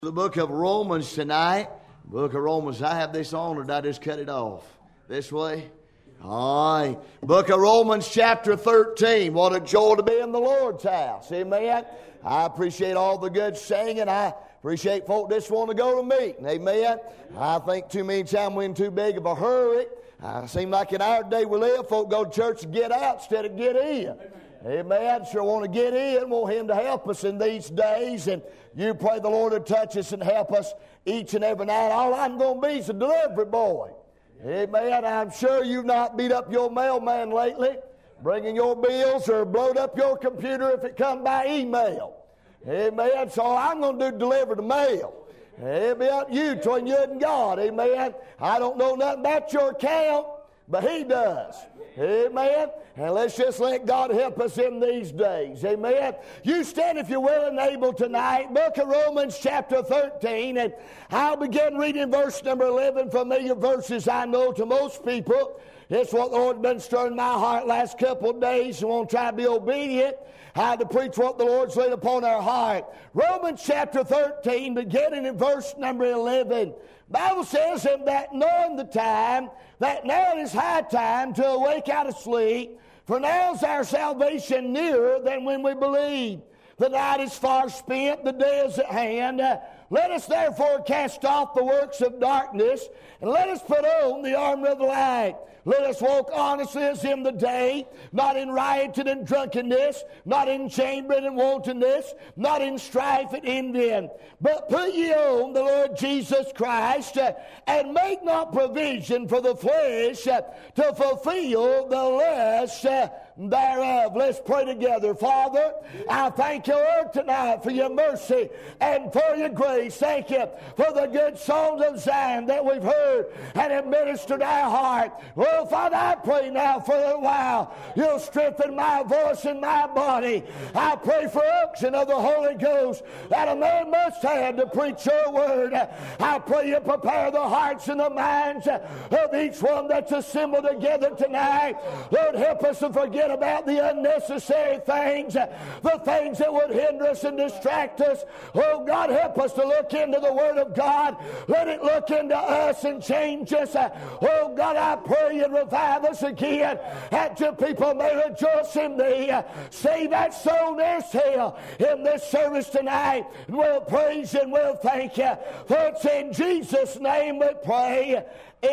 The book of Romans tonight. Book of Romans. I have this on, or did I just cut it off? This way? All right. Book of Romans chapter 13. What a joy to be in the Lord's house. Amen. I appreciate all the good singing. I appreciate folk just want to go to meeting. Amen. I think too many times we're in too big of a hurry. It seems like in our day we live, folk go to church to get out instead of get in. Amen. Sure want to get in. Want Him to help us in these days. And you pray the Lord to touch us and help us each and every night. All I'm going to be is a delivery boy. Amen. I'm sure you've not beat up your mailman lately, bringing your bills, or blowed up your computer if it come by email. Amen. So all I'm going to do is deliver the mail. Amen. You, between you and God. Amen. I don't know nothing about your account, but He does. Amen. And let's just let God help us in these days. Amen. You stand if you're willing and able tonight. Book of Romans chapter 13. And I'll begin reading verse number 11. Familiar verses I know to most people. It's what the Lord's been stirring my heart last couple of days. I want to try to be obedient. How to preach what the Lord's laid upon our heart. Romans chapter 13, beginning in verse number 11. Bible says, "And that knowing the time, that now it is high time to awake out of sleep, for now is our salvation nearer than when we believed. The night is far spent, the day is at hand. Let us therefore cast off the works of darkness, and let us put on the armor of the light. Let us walk honestly as in the day, not in rioting and drunkenness, not in chambering and wantonness, not in strife and envying. But put ye on the Lord Jesus Christ, and make not provision for the flesh to fulfill the lust thereof." Let's pray together. Father, I thank you, Lord, tonight for your mercy and for your grace. Thank you for the good songs of Zion that we've heard and have ministered our heart. Well, Father, I pray now for a while you'll strengthen my voice and my body. I pray for unction of the Holy Ghost that a man must have to preach your word. I pray you prepare the hearts and the minds of each one that's assembled together tonight. Lord, help us to forget about the unnecessary things, the things that would hinder us and distract us. Oh, God, help us to look into the Word of God. Let it look into us and change us. Oh, God, I pray you revive us again, that your people may rejoice in thee. Save that soul nearest hell in this service tonight. And we'll praise you and we'll thank you. For it's in Jesus' name we pray.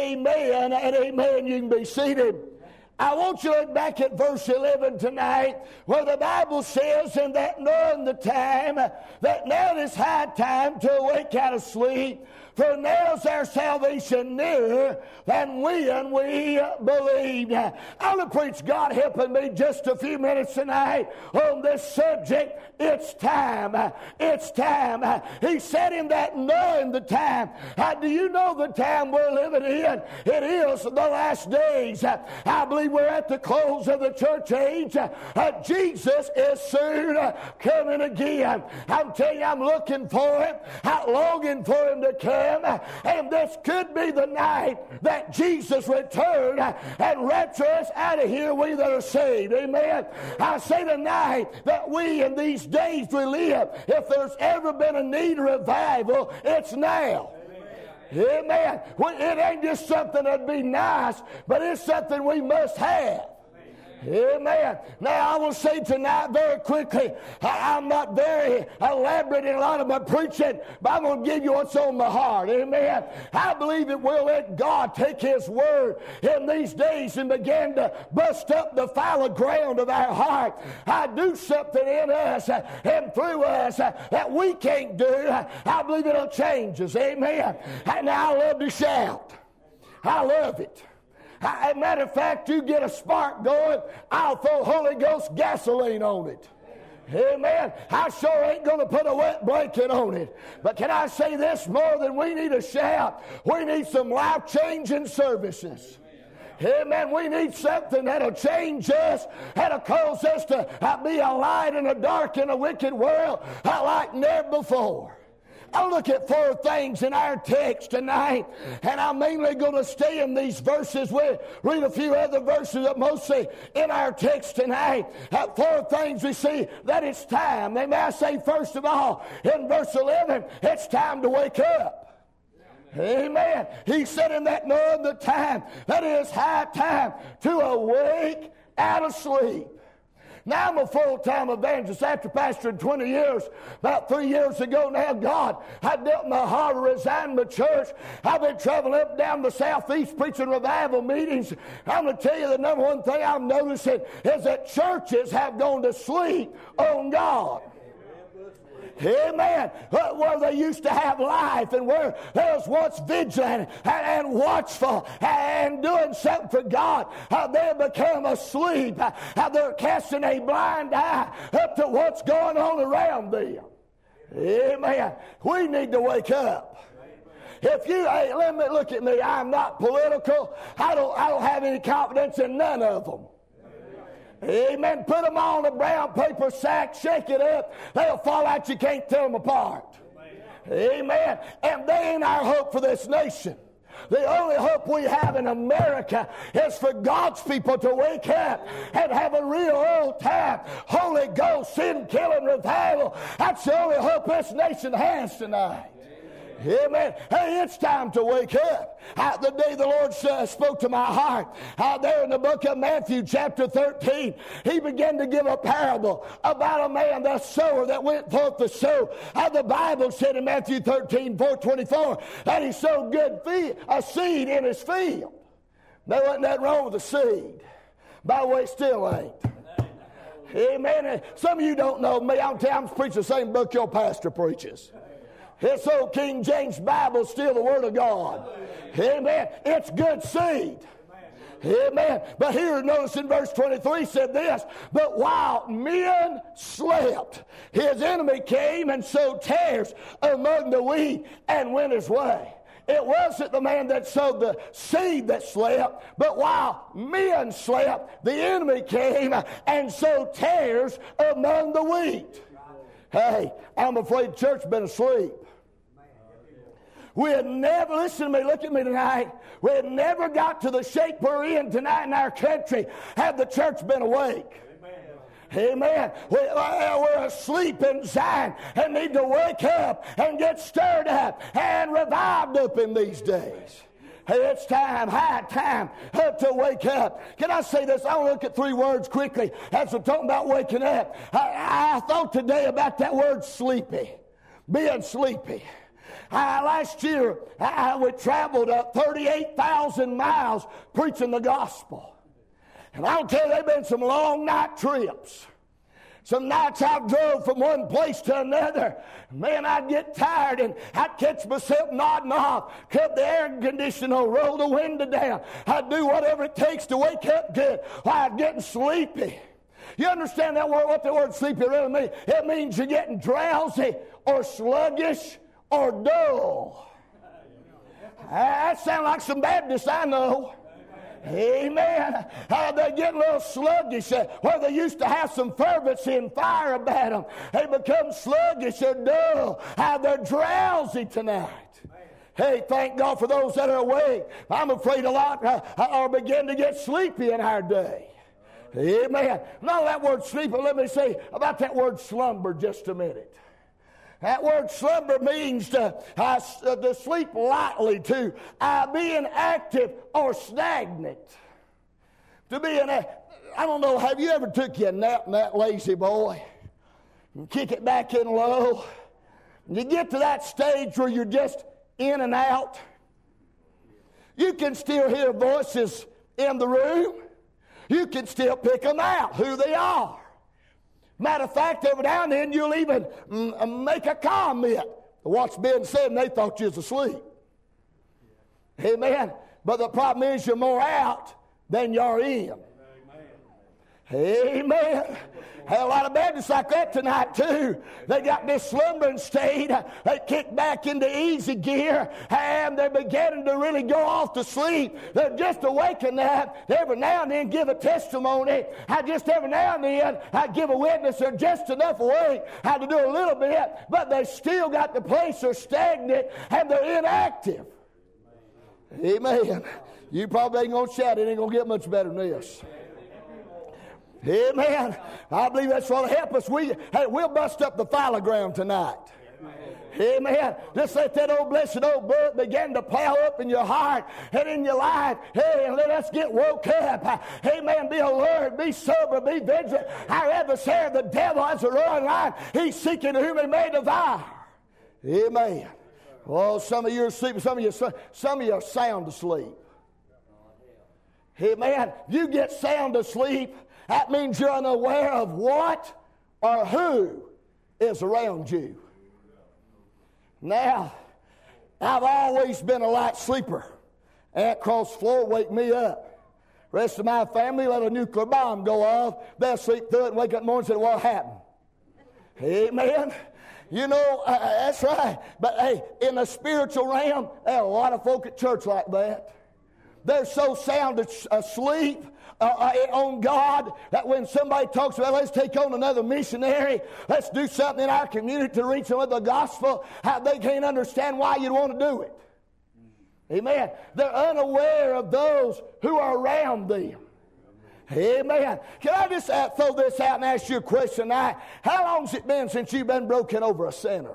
Amen and amen. You can be seated. I want you to look back at verse 11 tonight, where the Bible says, "And that knowing the time, that now it is high time to awake out of sleep, for now is our salvation nearer than when we believed." I want to preach, God helping me, just a few minutes tonight on this subject. It's time. It's time. He said in that knowing the time. Do you know the time we're living in? It is the last days. I believe we're at the close of the church age. Jesus is soon coming again. I'm telling you, I'm looking for Him. I'm longing for Him to come. And this could be the night that Jesus returned and rapture us out of here, we that are saved. Amen. I say tonight that we in these days we live, if there's ever been a need of revival, it's now. Amen. It ain't just something that'd be nice, but it's something we must have. Amen. Now, I will say tonight very quickly, I'm not very elaborate in a lot of my preaching, but I'm going to give you what's on my heart. Amen. I believe that we'll let God take His word in these days and begin to bust up the fallow ground of our heart. Do something in us and through us that we can't do. I believe it'll change us. Amen. Now, I love to shout. I love it. As a matter of fact, you get a spark going, I'll throw Holy Ghost gasoline on it. Amen. I sure ain't going to put a wet blanket on it. But can I say this more than we need a shout? We need some life-changing services. Amen. We need something that'll change us, that'll cause us to be a light in a dark and a wicked world like never before. I'll look at four things in our text tonight, and I'm mainly going to stay in these verses. We'll read a few other verses, but mostly in our text tonight. Four things we see that it's time. They may say, first of all, in verse 11, it's time to wake up. Amen. He said in that knowing the time, that it is high time to awake out of sleep. Now I'm a full-time evangelist. After pastoring 20 years, about 3 years ago now, God had dealt my heart to resign my church. I've been traveling up and down the southeast preaching revival meetings. I'm going to tell you the number one thing I'm noticing is that churches have gone to sleep on God. Amen. Where they used to have life and where they was once vigilant and watchful and doing something for God, they have become asleep. They're casting a blind eye up to what's going on around them. Amen. We need to wake up. If you, hey, let me look at me. I'm not political. I don't have any confidence in none of them. Amen. Put them on a brown paper sack, shake it up. They'll fall out. You can't tear them apart. Amen. And they ain't our hope for this nation. The only hope we have in America is for God's people to wake up and have a real old time Holy Ghost sin-killing revival. That's the only hope this nation has tonight. Amen. Hey, it's time to wake up. The day the Lord spoke to my heart, there in the book of Matthew chapter 13, he began to give a parable about a man, the sower, that went forth to sow. The Bible said in Matthew 13, 4:24, that he sowed a seed in his field. There wasn't nothing wrong with the seed. By the way, it still ain't. Amen. Some of you don't know me. I'm preaching the same book your pastor preaches. This old King James Bible is still the Word of God. Amen. It's good seed. Amen. But here, notice in verse 23 said this, but while men slept, his enemy came and sowed tares among the wheat and went his way. It wasn't the man that sowed the seed that slept, but while men slept, the enemy came and sowed tares among the wheat. Hey, I'm afraid the church has been asleep. We had never, listen to me, look at me tonight. We had never got to the shape we're in tonight in our country had the church been awake. Amen. We're asleep in Zion and need to wake up and get stirred up and revived up in these days. Hey, it's time, high time to wake up. Can I say this? I want to look at three words quickly as we're talking about waking up. I thought today about that word sleepy, being sleepy. Last year, we traveled 38,000 miles preaching the gospel. And I'll tell you, they've been some long night trips. Some nights I drove from one place to another. Man, I'd get tired and I'd catch myself nodding off, cut the air conditioner on, roll the window down. I'd do whatever it takes to wake up good while I'm getting sleepy. You understand that word? What the word sleepy really means? It means you're getting drowsy or sluggish or dull. That sounds like some Baptists I know. Amen. They're getting a little sluggish where they used to have some fervency and fire about them. They become sluggish or dull. They're drowsy tonight. Hey, thank God for those that are awake. I'm afraid a lot are beginning to get sleepy in our day. Amen. Now that word sleepy, let me say about that word slumber just a minute. That word slumber means to sleep lightly, to being active or stagnant. To be I don't know, have you ever took you a nap in that lazy boy? And kick it back in low. And you get to that stage where you're just in and out. You can still hear voices in the room. You can still pick them out, who they are. Matter of fact, every now and then you'll even make a comment to what's being said, and they thought you was asleep. Amen. But the problem is you're more out than you're in. Amen. Had a lot of Baptists like that tonight too. They got this slumbering state. They kicked back into easy gear and they're beginning to really go off to sleep. They're just awakened up. Every now and then give a testimony. Just every now and then I give a witness. They're just enough awake. Had to do a little bit, but they still got the place. They're stagnant and they're inactive. Amen. You probably ain't going to shout. It ain't going to get much better than this. Amen. I believe that's what will help us. We'll bust up the fallow ground tonight. Amen. Just let that old blessed old book begin to plow up in your heart and in your life. Hey, and let us get woke up. Amen. Be alert. Be sober. Be vigilant. Our adversary, the devil, has a roaring lion. He's seeking whom he may devour. Amen. Oh, some of you are asleep. Some of you are sound asleep. Amen. You get sound asleep. That means you're unaware of what or who is around you. Now, I've always been a light sleeper. Aunt across the floor wake me up. Rest of my family let a nuclear bomb go off. They'll sleep through it and wake up in the morning and say, what happened? Amen. You know, that's right. But hey, in the spiritual realm, there are a lot of folk at church like that. They're so sound asleep on God that when somebody talks about let's take on another missionary, let's do something in our community to reach them with the gospel, they can't understand why you'd want to do it. Amen. They're unaware of those who are around them. Amen. Can I just throw this out and ask you a question tonight? How long has it been since you've been broken over a sinner?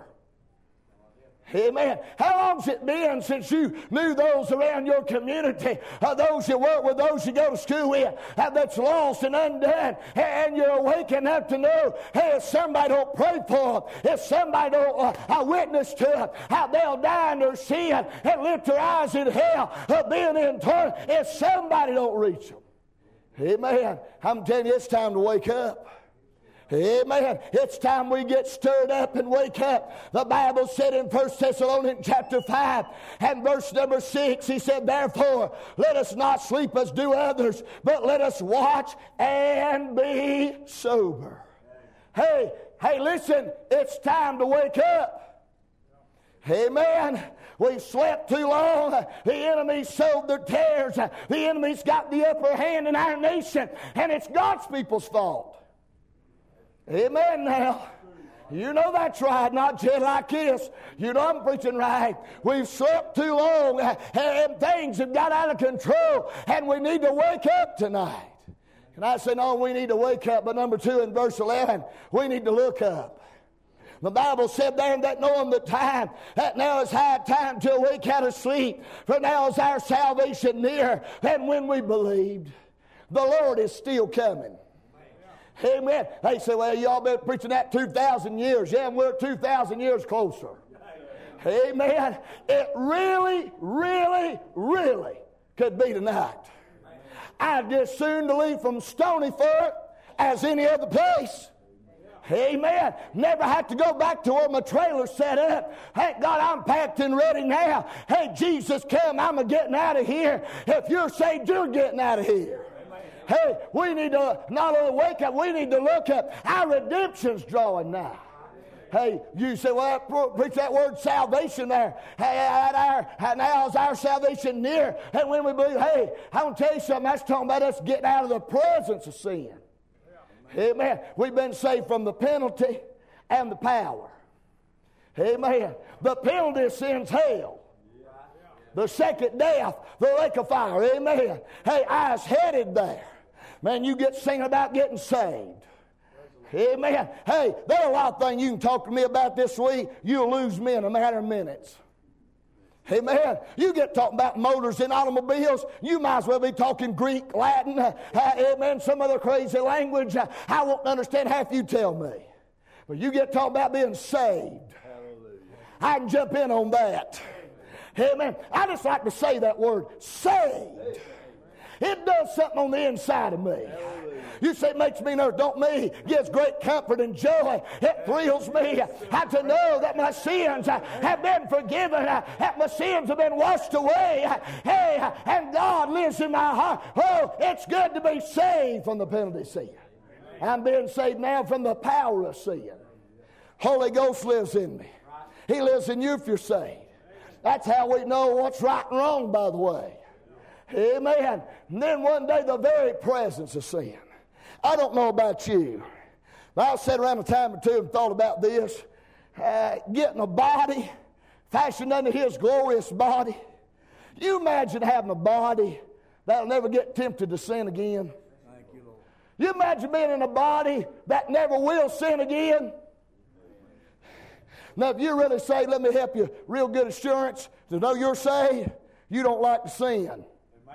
Amen. How long has it been since you knew those around your community, those you work with, those you go to school with, that's lost and undone, and you're waking up to know, hey, if somebody don't pray for them, if somebody don't witness to them, how they'll die in their sin and lift their eyes in hell of being in turn, if somebody don't reach them. Amen. I'm telling you, it's time to wake up. Amen. It's time we get stirred up and wake up. The Bible said in 1 Thessalonians chapter 5 and verse number 6, he said, therefore, let us not sleep as do others, but let us watch and be sober. Hey, listen, it's time to wake up. Amen. We've slept too long. The enemy sowed their tares. The enemy's got the upper hand in our nation, and it's God's people's fault. Amen now. You know that's right, not just like this. You know I'm preaching right. We've slept too long and things have got out of control and we need to wake up tonight. And I say, no, we need to wake up. But number 2 in verse 11, we need to look up. The Bible said there that knowing the time, that now is high time to awake out of sleep. For now is our salvation near. And when we believed, the Lord is still coming. Amen. They say, well, y'all been preaching that 2,000 years. Yeah, and we're 2,000 years closer. Amen. It really, really, really could be tonight. I'd just soon to leave from Stonyford as any other place. Amen. Never have to go back to where my trailer's set up. Thank God I'm packed and ready now. Hey, Jesus, come. I'm getting out of here. If you're saved, you're getting out of here. Hey, we need to not only wake up, we need to look up. Our redemption's drawing now. Hey, you say, well, preach that word salvation there. Hey, now is our salvation near. And when we believe, hey, I want to tell you something. That's talking about us getting out of the presence of sin. Amen. We've been saved from the penalty and the power. Amen. The penalty of sin's hell. The second death, the lake of fire. Amen. Hey, I was headed there. Man, you get singing about getting saved. Amen. Hey, there are a lot of things you can talk to me about this week. You'll lose me in a matter of minutes. Amen. You get talking about motors and automobiles, you might as well be talking Greek, Latin, amen, some other crazy language. I won't understand half you tell me. But you get talking about being saved. Hallelujah. I can jump in on that. Amen. I just like to say that word, saved. It does something on the inside of me. You say it makes me nervous. Don't me. It gives great comfort and joy. It thrills me to know that my sins have been forgiven, that my sins have been washed away. Hey, and God lives in my heart. Oh, it's good to be saved from the penalty of sin. I'm being saved now from the power of sin. Holy Ghost lives in me. He lives in you if you're saved. That's how we know what's right and wrong, by the way. Amen. And then one day, the very presence of sin. I don't know about you, but I sat around a time or two and thought about this. Getting a body fashioned unto His glorious body. You imagine having a body that'll never get tempted to sin again? Thank you, Lord. You imagine being in a body that never will sin again? Now, if you really say, let me help you, real good assurance to know you're saved, you don't like to sin. Amen.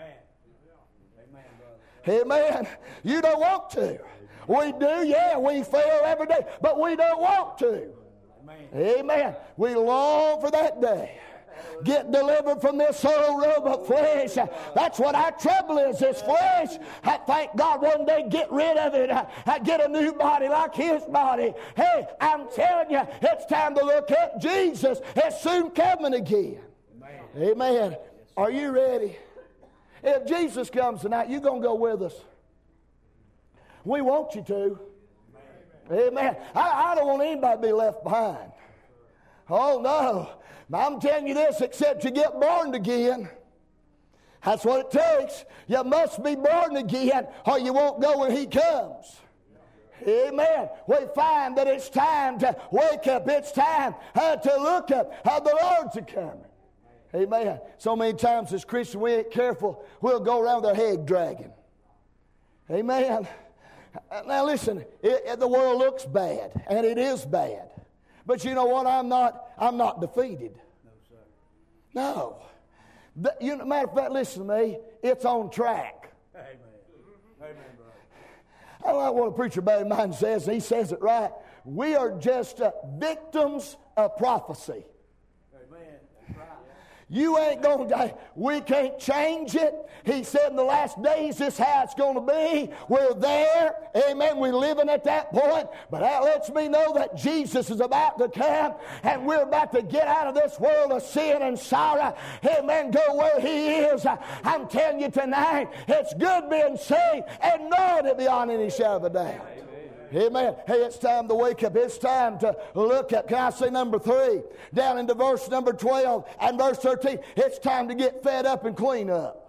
Amen, brother. Amen. You don't want to. We do, yeah, we fail every day, but we don't want to. Amen. Amen. We long for that day. Get delivered from this whole robe of flesh. That's what our trouble is, this flesh. I thank God one day get rid of it. Get a new body like His body. Hey, I'm telling you, it's time to look at Jesus. It's soon coming again. Amen. Amen. Are you ready? If Jesus comes tonight, you going to go with us. We want you to. Amen. I don't want anybody to be left behind. Oh, no. I'm telling you this, except you get born again. That's what it takes. You must be born again or you won't go when He comes. Amen. We find that it's time to wake up. It's time to look up. The Lord's a coming. Amen. So many times as Christians we ain't careful. We'll go around with our head dragging. Amen. Now listen, the world looks bad, and it is bad. But you know what? I'm not defeated. No, sir. No. Matter of fact, listen to me. It's on track. Amen. Amen, brother. I like what a preacher buddy of mine says, and he says it right. We are just victims of prophecy. Amen. That's right. You ain't going to, we can't change it. He said in the last days this is how it's going to be. We're there. Amen. We're living at that point. But that lets me know that Jesus is about to come and we're about to get out of this world of sin and sorrow. Amen. Go where He is. I'm telling you tonight, it's good being saved and knowing it beyond any shadow of a doubt. Amen. Hey, it's time to wake up. It's time to look up. Can I say number 3? Down into verse number 12 and verse 13. It's time to get fed up and clean up.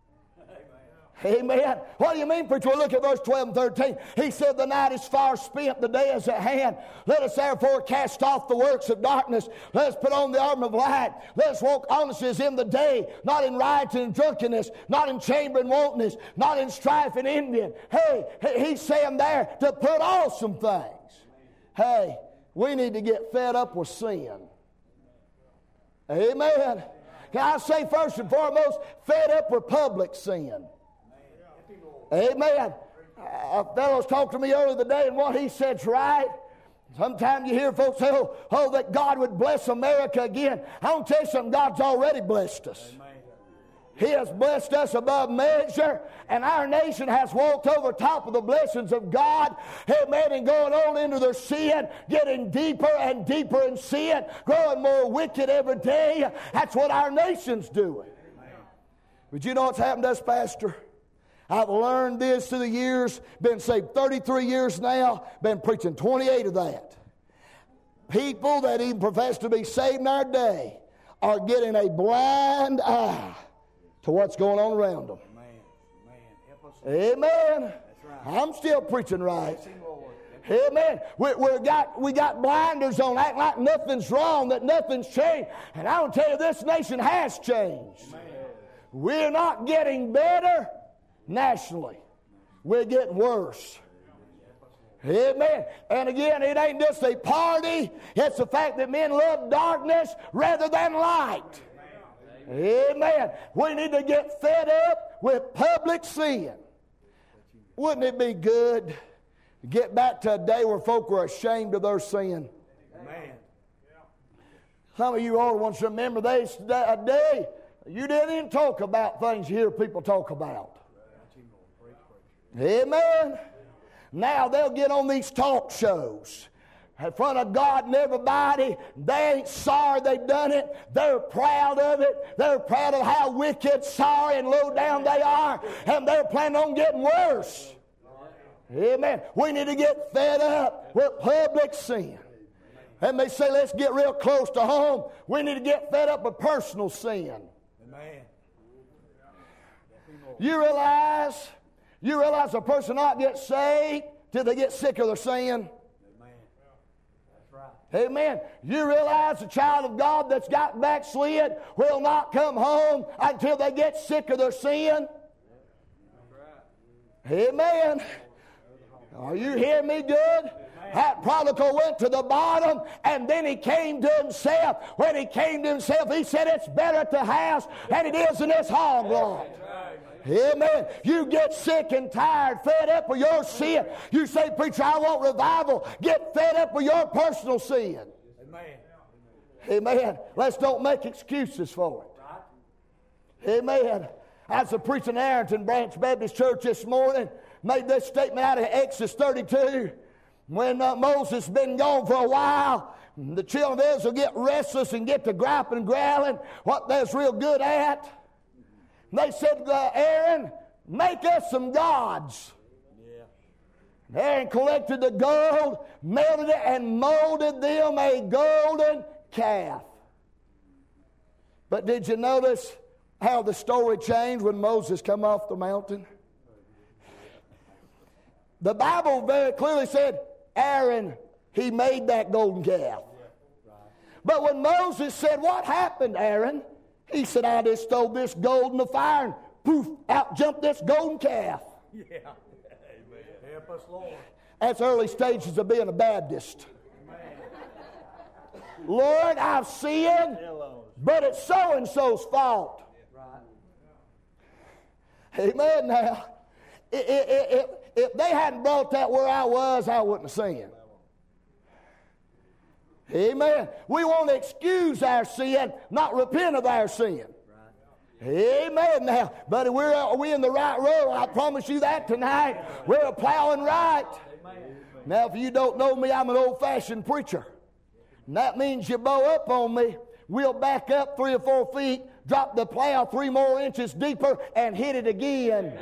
Amen. What do you mean, preacher? Well, look at verse 12 and 13. He said, the night is far spent, the day is at hand. Let us therefore cast off the works of darkness. Let us put on the armor of light. Let us walk honestly as in the day, not in rioting and drunkenness, not in chamber and wantonness, not in strife and envying. Hey, he's saying there to put off some things. Hey, we need to get fed up with sin. Amen. Can I say first and foremost, fed up with public sin. Amen. A fellow's talked to me earlier today, and what he said's right. Sometimes you hear folks say, oh, that God would bless America again. I want to tell you something, God's already blessed us. Amen. He has blessed us above measure, and our nation has walked over top of the blessings of God. Amen. And going on into their sin, getting deeper and deeper in sin, growing more wicked every day. That's what our nation's doing. Amen. But you know what's happened to us, Pastor? I've learned this through the years, been saved 33 years now, been preaching 28 of that. People that even profess to be saved in our day are getting a blind eye to what's going on around them. Amen. That's right. I'm still preaching right. Amen. We got blinders on, acting like nothing's wrong, that nothing's changed. And I will tell you, this nation has changed. Amen. We're not getting better. Nationally, we're getting worse. Amen. And again, it ain't just a party. It's the fact that men love darkness rather than light. Amen. We need to get fed up with public sin. Wouldn't it be good to get back to a day where folk were ashamed of their sin? Amen. Some of you older ones remember a day you didn't even talk about things you hear people talk about. Amen. Now they'll get on these talk shows in front of God and everybody. They ain't sorry they've done it. They're proud of it. They're proud of how wicked, sorry, and low down they are. And they're planning on getting worse. Amen. We need to get fed up with public sin. And they say, let's get real close to home. We need to get fed up with personal sin. Amen. You realize a person not get saved till they get sick of their sin? Amen. You realize a child of God that's got backslid will not come home until they get sick of their sin? Amen. Are you hearing me good? That prodigal went to the bottom and then he came to himself. When he came to himself, he said, it's better at the house than it is in this hog, Lord. Amen. You get sick and tired, fed up with your sin. You say, preacher, I want revival. Get fed up with your personal sin. Amen. Amen. Let's don't make excuses for it. Amen. I was preaching at Arrington Branch Baptist Church this morning. Made this statement out of Exodus 32. When Moses has been gone for a while, the children of Israel get restless and get to griping and growling what they're real good at. They said, Aaron, make us some gods. Yeah. Aaron collected the gold, melted it, and molded them a golden calf. But did you notice how the story changed when Moses come off the mountain? The Bible very clearly said, Aaron, he made that golden calf. But when Moses said, what happened, Aaron? He said, I just throw this gold in the fire and poof, out jumped this golden calf. Yeah. Amen. Help us, Lord. That's early stages of being a Baptist. Amen. Lord, I've sinned, but it's so-and-so's fault. Right. Amen. Now, if they hadn't brought that where I was, I wouldn't have sinned. Amen. We want to excuse our sin, not repent of our sin. Right. Amen. Now, buddy, are we in the right road? I promise you that tonight. We're plowing right. Amen. Now, if you don't know me, I'm an old-fashioned preacher. And that means you bow up on me. We'll back up 3 or 4 feet, drop the plow 3 more inches deeper, and hit it again.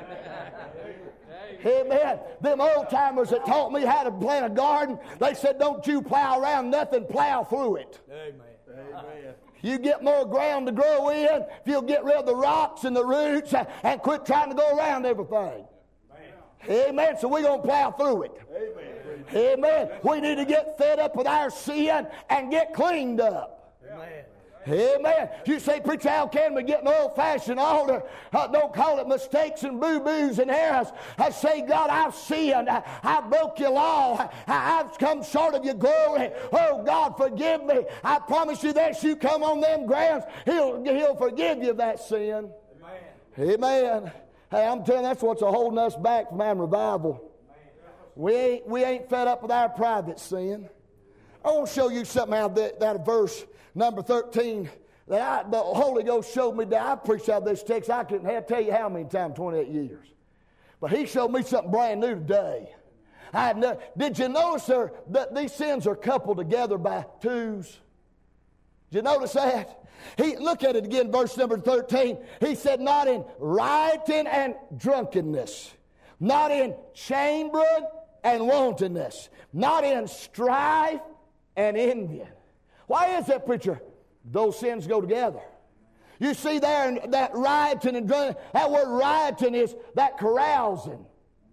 Amen. Them old-timers that taught me how to plant a garden, they said, don't you plow around nothing, plow through it. Amen. Amen. You get more ground to grow in if you'll get rid of the rocks and the roots and quit trying to go around everything. Amen. Amen. So we're going to plow through it. Amen. Amen. We need to get fed up with our sin and get cleaned up. Amen. Amen. You say, preacher, how can we get an old-fashioned altar? Don't call it mistakes and boo-boos and errors. I say, God, I've sinned. I broke your law. I've come short of your glory. Oh, God, forgive me. I promise you that you come on them grounds, He'll forgive you of that sin. Amen. Amen. Hey, I'm telling you, that's what's holding us back from having revival. We ain't fed up with our private sin. I want to show you something out of that verse. Number 13, the Holy Ghost showed me that I preached out of this text. I couldn't tell you how many times, 28 years. But He showed me something brand new today. Did you notice that these sins are coupled together by twos? Did you notice that? Look at it again, verse number 13. He said, not in rioting and drunkenness, not in chambering and wantonness, not in strife and envy. Why is that, preacher? Those sins go together. You see there that rioting and drinking, that word rioting is that carousing.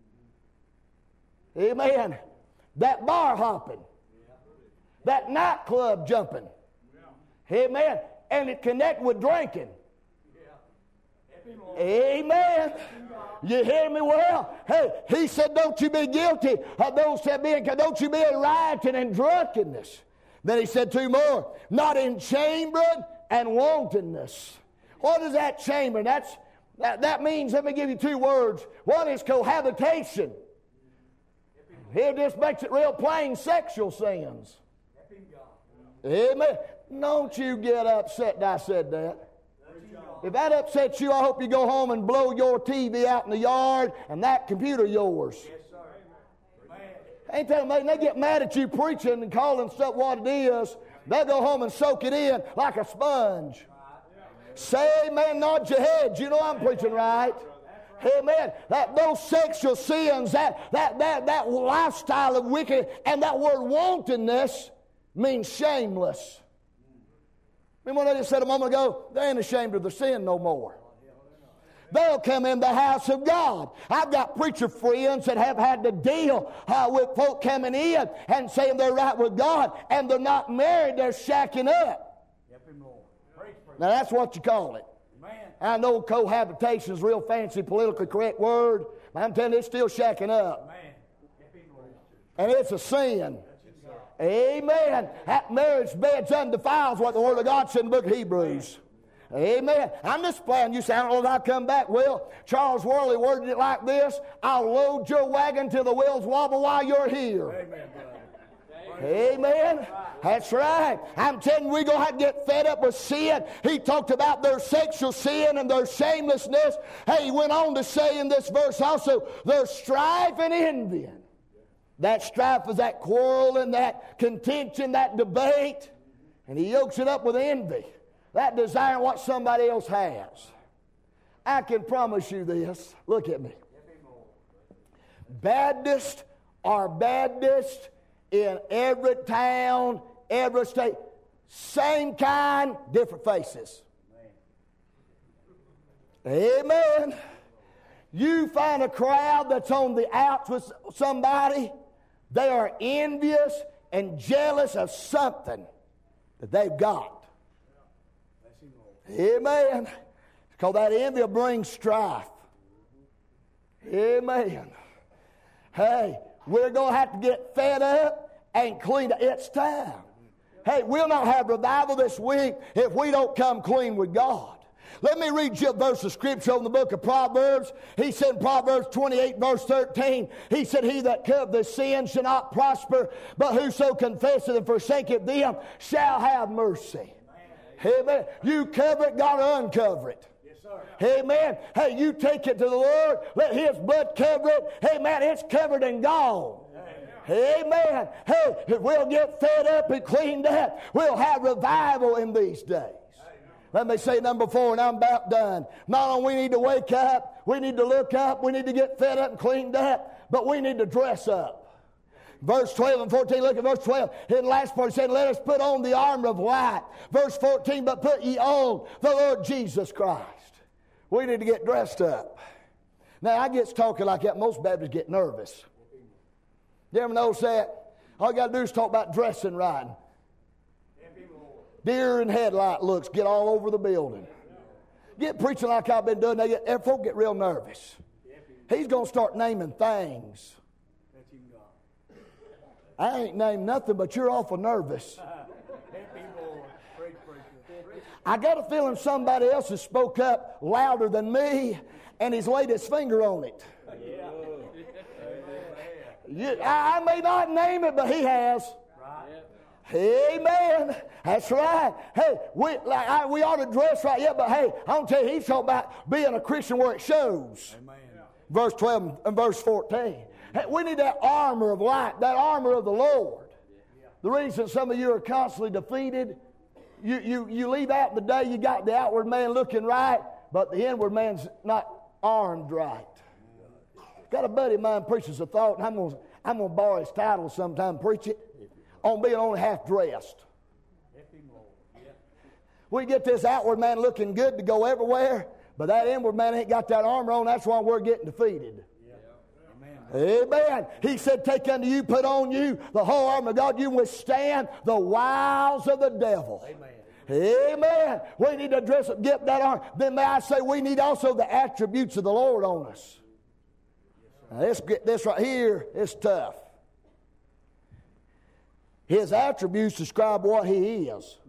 Amen. That bar hopping. That nightclub jumping. Amen. And it connected with drinking. Amen. You hear me well? Hey, He said, don't you be guilty of those that don't you be in rioting and drunkenness. Then He said 2 more, not in chambering and wantonness. What is that chambering? That means, let me give you 2 words. One is cohabitation. He just makes it real plain, sexual sins. Amen. Don't you get upset that I said that. If that upsets you, I hope you go home and blow your TV out in the yard and that computer yours. Ain't that amazing? They get mad at you preaching and calling stuff what it is. They'll go home and soak it in like a sponge. Say amen, nod your head. You know I'm preaching right. Amen. Those sexual sins, that lifestyle of wicked, and that word wantonness means shameless. Remember what I just said a moment ago? They ain't ashamed of their sin no more. They'll come in the house of God. I've got preacher friends that have had to deal with folk coming in and saying they're right with God, and they're not married, they're shacking up. Now that's what you call it. I know cohabitation is a real fancy, politically correct word, but I'm telling you, it's still shacking up. And it's a sin. Amen. That marriage bed's undefiled is what the Word of God said in the book of Hebrews. Amen. I'm just playing. You say, I don't know if I'll come back. Well, Charles Worley worded it like this: I'll load your wagon till the wheels wobble while you're here. Amen. Amen. That's right. I'm telling you, we're going to have to get fed up with sin. He talked about their sexual sin and their shamelessness. Hey, he went on to say in this verse also, their strife and envying. That strife is that quarrel and that contention, that debate. And he yokes it up with envy. That desiring what somebody else has. I can promise you this. Look at me. Baptists are Baptists in every town, every state. Same kind, different faces. Amen. You find a crowd that's on the outs with somebody, they are envious and jealous of something that they've got. Amen. Because that envy will bring strife. Amen. Hey, we're going to have to get fed up and cleaned up. It's time. Hey, we'll not have revival this week if we don't come clean with God. Let me read you a verse of Scripture from the book of Proverbs. He said in Proverbs 28, verse 13, he said, He that coveteth sin shall not prosper, but whoso confesseth and forsaketh them shall have mercy. Amen. You cover it, God will uncover it. Amen. Hey, you take it to the Lord. Let His blood cover it. Amen. It's covered and gone. Amen. Hey, if we'll get fed up and cleaned up, we'll have revival in these days. Let me say number 4, and I'm about done. Not only we need to wake up, we need to look up, we need to get fed up and cleaned up, but we need to dress up. Verse 12 and 14, look at verse 12. In the last part, he said, let us put on the armor of light. Verse 14, but put ye on the Lord Jesus Christ. We need to get dressed up. Now, I get talking like that. Most Baptists get nervous. You ever notice that? All you got to do is talk about dressing right. Deer in headlight looks get all over the building. Get preaching like I've been doing. Folk get real nervous. He's going to start naming things. I ain't named nothing, but you're awful nervous. I got a feeling somebody else has spoke up louder than me, and he's laid his finger on it. I may not name it, but he has. Amen. That's right. Hey, we ought to dress right, yeah, but hey, I'm going to tell you, he's talking about being a Christian where it shows. Amen. Verse 12 and verse 14. Hey, we need that armor of light, that armor of the Lord. The reason some of you are constantly defeated, you leave out the day you got the outward man looking right, but the inward man's not armed right. Got a buddy of mine preaches a thought, and I'm going to borrow his title sometime, preach it, on being only half dressed. We get this outward man looking good to go everywhere, but that inward man ain't got that armor on. That's why we're getting defeated. Amen. He said, take unto you, put on you the whole armor of God. You withstand the wiles of the devil. Amen. Amen. We need to dress up, get that armor. Then may I say, we need also the attributes of the Lord on us. Now, this right here is tough. His attributes describe what He is.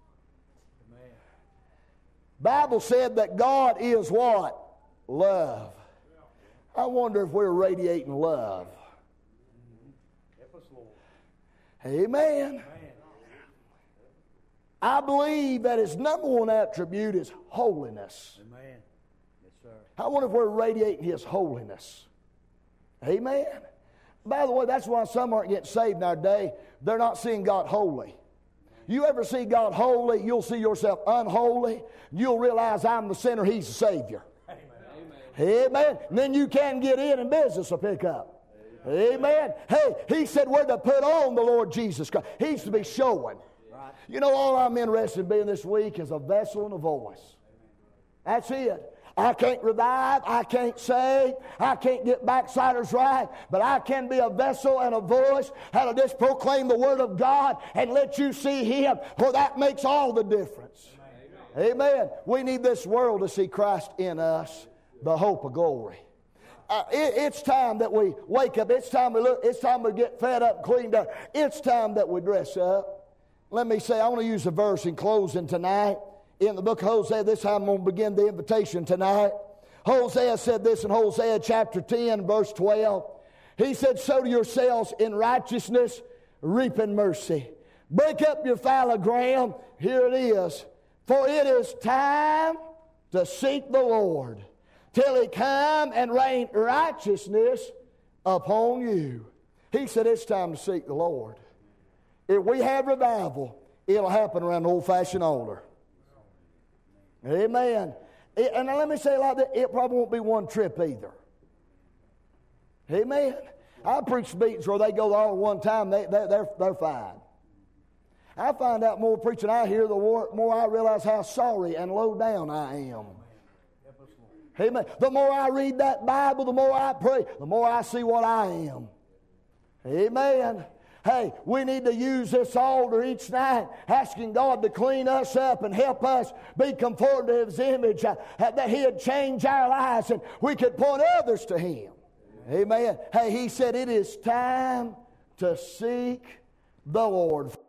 Bible said that God is what? Love. I wonder if we're radiating love. Amen. I believe that his number one attribute is holiness. Amen. Yes, sir. I wonder if we're radiating his holiness. Amen. By the way, that's why some aren't getting saved in our day. They're not seeing God holy. You ever see God holy, you'll see yourself unholy. You'll realize I'm the sinner, he's the Savior. Amen. Amen. And then you can get in and business will pick up. Amen. Hey, he said we're to put on the Lord Jesus Christ. He's to be showing. Right. You know, all I'm interested in being this week is a vessel and a voice. That's it. I can't revive, I can't save, I can't get backsliders right, but I can be a vessel and a voice, how to just proclaim the Word of God and let you see Him, for that makes all the difference. Amen. Amen. We need this world to see Christ in us, the hope of glory. It's time that we wake up. It's time we look. It's time we get fed up, cleaned up. It's time that we dress up. Let me say, I want to use a verse in closing tonight. In the book of Hosea, this time I'm going to begin the invitation tonight. Hosea said this in Hosea chapter 10, verse 12. He said, sow to yourselves in righteousness, reap in mercy. Break up your fallow ground. Here it is. For it is time to seek the Lord, till He come and rain righteousness upon you. He said it's time to seek the Lord. If we have revival, it'll happen around the old-fashioned altar. Amen. And let me say it like that, it probably won't be one trip either. Amen. I preach meetings where they go all at one time, they're fine. I find out more preaching I hear, the more I realize how sorry and low down I am. Amen. The more I read that Bible, the more I pray, the more I see what I am. Amen. Hey, we need to use this altar each night, asking God to clean us up and help us be conformed to His image, that He'd change our lives and we could point others to Him. Amen. Hey, He said it is time to seek the Lord.